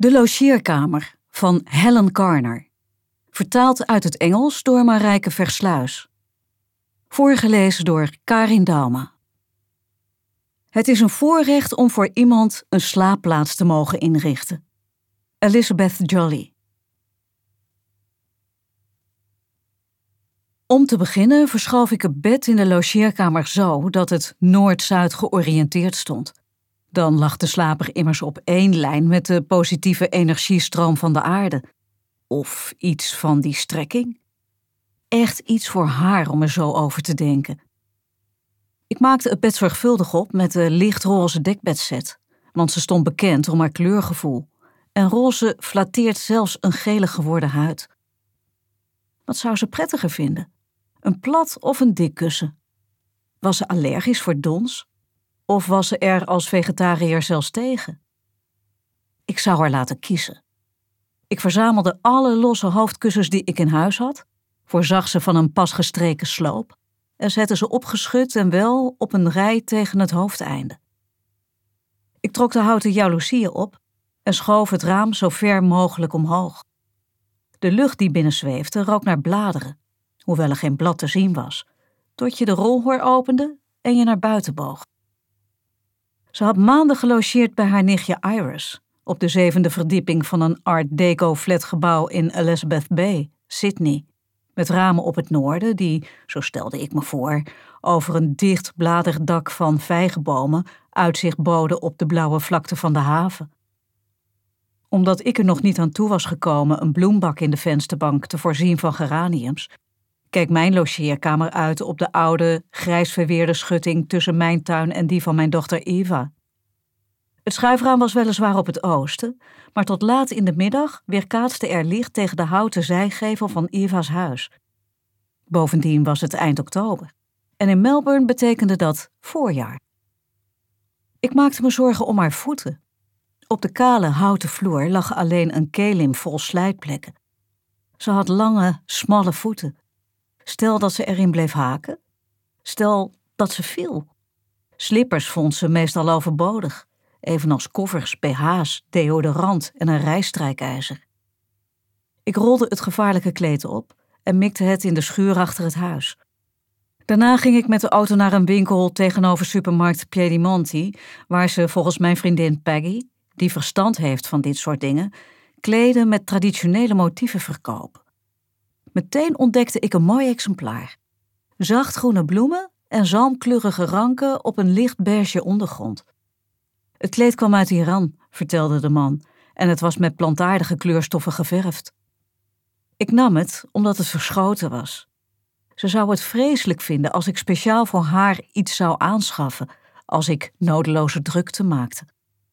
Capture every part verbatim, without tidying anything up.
De logeerkamer van Helen Garner. Vertaald uit het Engels door Marijke Versluis. Voorgelezen door Karin Dauma. Het is een voorrecht om voor iemand een slaapplaats te mogen inrichten. Elizabeth Jolley. Om te beginnen verschoof ik het bed in de logeerkamer zo dat het noord-zuid georiënteerd stond. Dan lag de slaper immers op één lijn met de positieve energiestroom van de aarde. Of iets van die strekking. Echt iets voor haar om er zo over te denken. Ik maakte het bed zorgvuldig op met de lichtroze dekbedset, want ze stond bekend om haar kleurgevoel. En roze flatteert zelfs een gele geworden huid. Wat zou ze prettiger vinden? Een plat of een dik kussen? Was ze allergisch voor dons? Of was ze er als vegetariër zelfs tegen? Ik zou haar laten kiezen. Ik verzamelde alle losse hoofdkussens die ik in huis had, voorzag ze van een pas gestreken sloop en zette ze opgeschud en wel op een rij tegen het hoofdeinde. Ik trok de houten jaloezieën op en schoof het raam zo ver mogelijk omhoog. De lucht die binnenzweefde rook naar bladeren, hoewel er geen blad te zien was, tot je de rolhoor opende en je naar buiten boog. Ze had maanden gelogeerd bij haar nichtje Iris, op de zevende verdieping van een Art Deco flatgebouw in Elizabeth Bay, Sydney, met ramen op het noorden die, zo stelde ik me voor, over een dicht bladerig dak van vijgenbomen uitzicht boden op de blauwe vlakte van de haven. Omdat ik er nog niet aan toe was gekomen een bloembak in de vensterbank te voorzien van geraniums, keek mijn logeerkamer uit op de oude, grijs verweerde schutting tussen mijn tuin en die van mijn dochter Eva. Het schuifraam was weliswaar op het oosten, maar tot laat in de middag weerkaatste er licht tegen de houten zijgevel van Eva's huis. Bovendien was het eind oktober en in Melbourne betekende dat voorjaar. Ik maakte me zorgen om haar voeten. Op de kale houten vloer lag alleen een kelim vol slijtplekken. Ze had lange, smalle voeten. Stel dat ze erin bleef haken. Stel dat ze viel. Slippers vond ze meestal overbodig, evenals koffers, B H's, deodorant en een rijstrijkijzer. Ik rolde het gevaarlijke kleed op en mikte het in de schuur achter het huis. Daarna ging ik met de auto naar een winkel tegenover supermarkt Piedimonti, waar ze volgens mijn vriendin Peggy, die verstand heeft van dit soort dingen, kleden met traditionele motieven verkopen. Meteen ontdekte ik een mooi exemplaar. Zachtgroene bloemen en zalmkleurige ranken op een licht beige ondergrond. Het kleed kwam uit Iran, vertelde de man, en het was met plantaardige kleurstoffen geverfd. Ik nam het omdat het verschoten was. Ze zou het vreselijk vinden als ik speciaal voor haar iets zou aanschaffen, als ik nodeloze drukte maakte.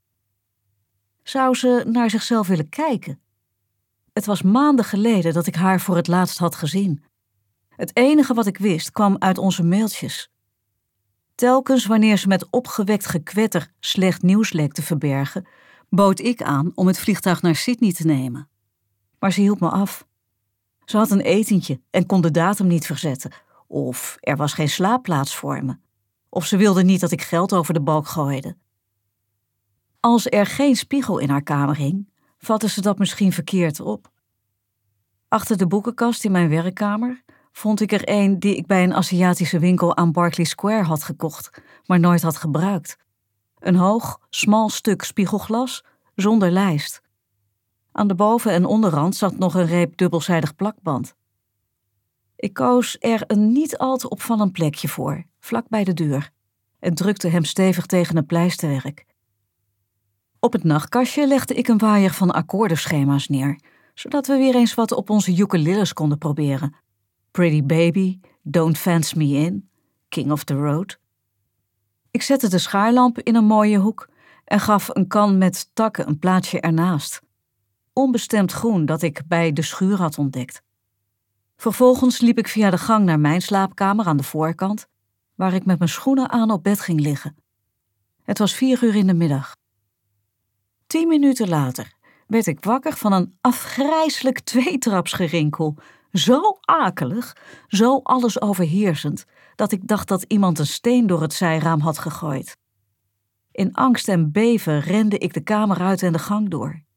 Zou ze naar zichzelf willen kijken? Het was maanden geleden dat ik haar voor het laatst had gezien. Het enige wat ik wist kwam uit onze mailtjes. Telkens wanneer ze met opgewekt gekwetter slecht nieuws leek te verbergen, bood ik aan om het vliegtuig naar Sydney te nemen. Maar ze hield me af. Ze had een etentje en kon de datum niet verzetten. Of er was geen slaapplaats voor me. Of ze wilde niet dat ik geld over de balk gooide. Als er geen spiegel in haar kamer hing, vatte ze dat misschien verkeerd op. Achter de boekenkast in mijn werkkamer vond ik er een die ik bij een Aziatische winkel aan Berkeley Square had gekocht, maar nooit had gebruikt. Een hoog, smal stuk spiegelglas zonder lijst. Aan de boven- en onderrand zat nog een reep dubbelzijdig plakband. Ik koos er een niet al te opvallend plekje voor, vlak bij de deur, en drukte hem stevig tegen het pleisterwerk. Op het nachtkastje legde ik een waaier van akkoordenschema's neer, zodat we weer eens wat op onze ukuleles konden proberen. Pretty Baby, Don't Fence Me In, King of the Road. Ik zette de schaarlamp in een mooie hoek en gaf een kan met takken een plaatsje ernaast. Onbestemd groen dat ik bij de schuur had ontdekt. Vervolgens liep ik via de gang naar mijn slaapkamer aan de voorkant, waar ik met mijn schoenen aan op bed ging liggen. Het was vier uur in de middag. Tien minuten later werd ik wakker van een afgrijselijk tweetrapsgerinkel. Zo akelig, zo alles overheersend, dat ik dacht dat iemand een steen door het zijraam had gegooid. In angst en beven rende ik de kamer uit en de gang door.